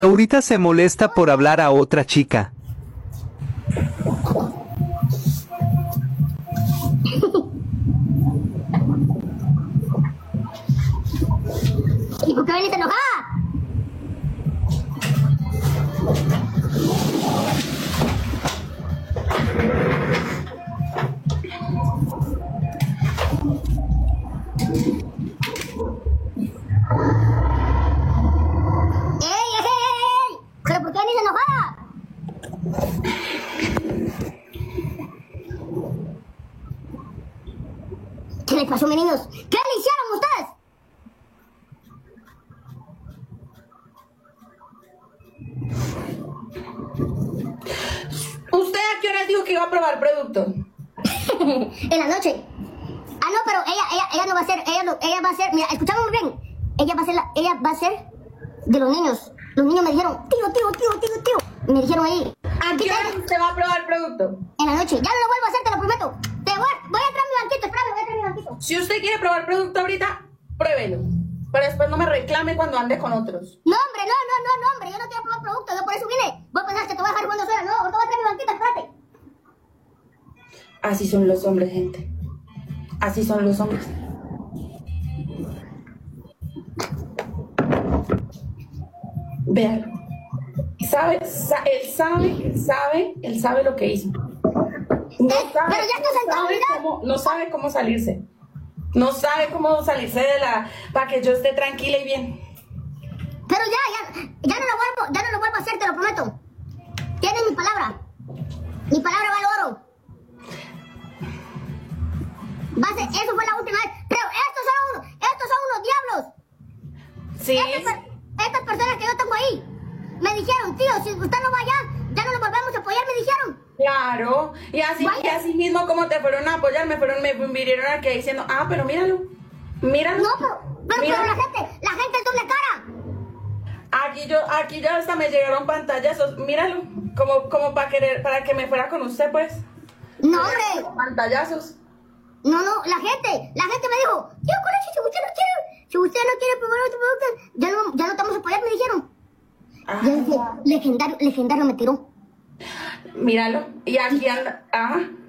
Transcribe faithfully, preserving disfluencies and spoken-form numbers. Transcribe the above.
Laurita se molesta por hablar a otra chica. ¿Y por qué venís enojada? ¡Ey, ey, ey, ey! ¿Pero por qué venís enojada? ¿Qué les pasó, mis niños? ¿Qué le hicieron ustedes? ¿Usted a qué hora dijo que iba a probar producto? En la noche. Ah, no, pero ella, ella, ella no va a ser, ella, no, ella va a ser, mira, escuchame muy bien. Ella va a ser, la, ella va a ser de los niños. Los niños me dijeron, tío, tío, tío, tío, tío. Me dijeron ahí. ¿A qué hora usted va a probar producto? En la noche. Ya no lo vuelvo a hacer, te lo prometo. Te voy, voy a traer mi banquito, espérame, voy a traer mi banquito. Si usted quiere probar producto ahorita, pruébelo. Pero después no me reclame cuando ande con otros. No, hombre, no, no, no, no, hombre. Yo no quiero probar producto, yo por eso vine. Vos pensás que te voy a dejar jugando sola, no. Ahorita voy a traer mi banquito, espérate. Así son los hombres, gente. Así son los hombres. Véalo. ¿Sabe? Sa- él sabe, él sabe, él sabe lo que hizo. No Eh, sabe, pero ya estás no en sabe seguridad. cómo, no sabe cómo salirse. No sabe cómo salirse de la... para que yo esté tranquila y bien. Pero ya, ya, ya no lo vuelvo, ya no lo vuelvo a hacer, te lo prometo. Tienes mi palabra. Mi palabra vale oro. Va a ser, eso fue la última vez. Pero estos son unos, estos son unos diablos. Sí. Estas, per- estas personas que yo tengo ahí me dijeron, tío, si usted no va allá, ya no lo volvemos a apoyar, me dijeron. Claro, y así, y Vaya. así mismo como te fueron a apoyar, me fueron, me vinieron aquí diciendo, ah, pero míralo, míralo. No, pero, pero, míralo. pero la gente, la gente es doble cara. Aquí yo, aquí ya hasta me llegaron pantallazos, míralo, como, como para querer, para que me fuera con usted, pues. No, hombre. Pantallazos. No, no, la gente, la gente me dijo, tío, conoce, si usted no quiere, si usted no quiere probar otro producto, ya no, ya no te vamos a apoyar, me dijeron. Ah, Yo dije, legendario, legendario me tiró. míralo, y aquí anda, ah.